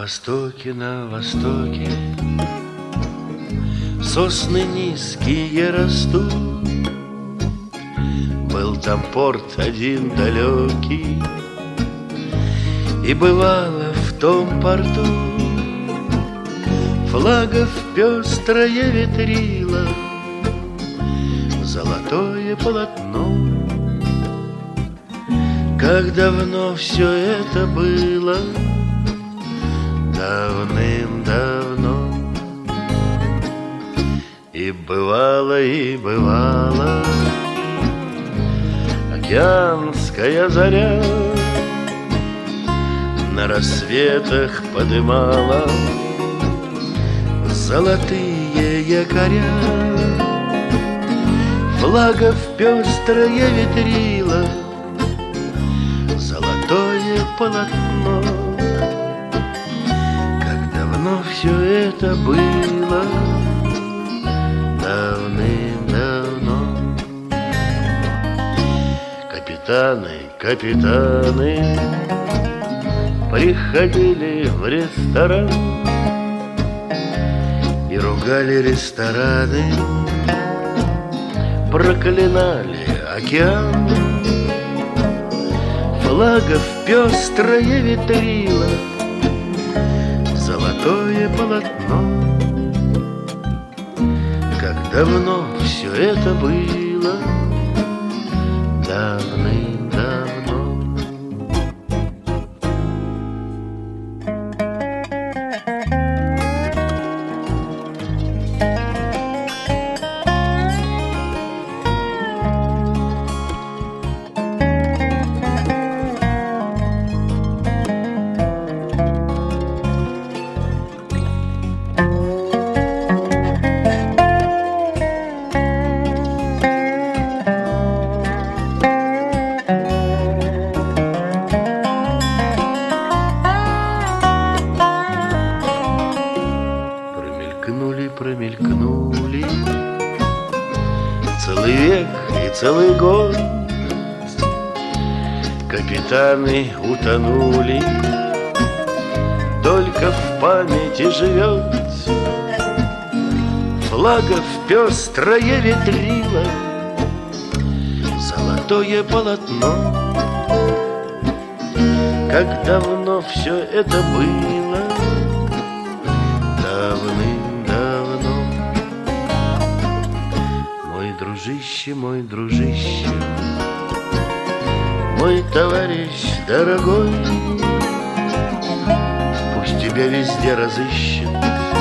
На востоке сосны низкие растут. Был там порт один далекий, и бывало в том порту флагов пестрое ветрило, золотое полотно. Как давно все это было, давным-давно. И бывало океанская заря на рассветах подымала золотые якоря. Флагов пестрое ветрило, золотое полотно. Но все это было давным-давно. Капитаны приходили в ресторан и ругали рестораны, проклинали океан. Флагов пестрое ветрило, золотое полотно. Как давно все это было, давным-давно. Промелькнули целый век и целый год. Капитаны утонули, только в памяти живет флагов пестрое ветрило, золотое полотно. Как давно все это было, давным-давно. Мой дружище, мой товарищ дорогой, пусть тебя везде разыщет,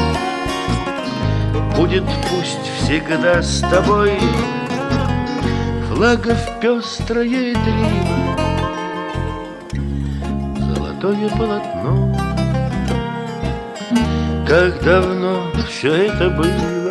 будет пусть всегда с тобой флагов пестрое ветрило, золотое полотно. Как давно все это было,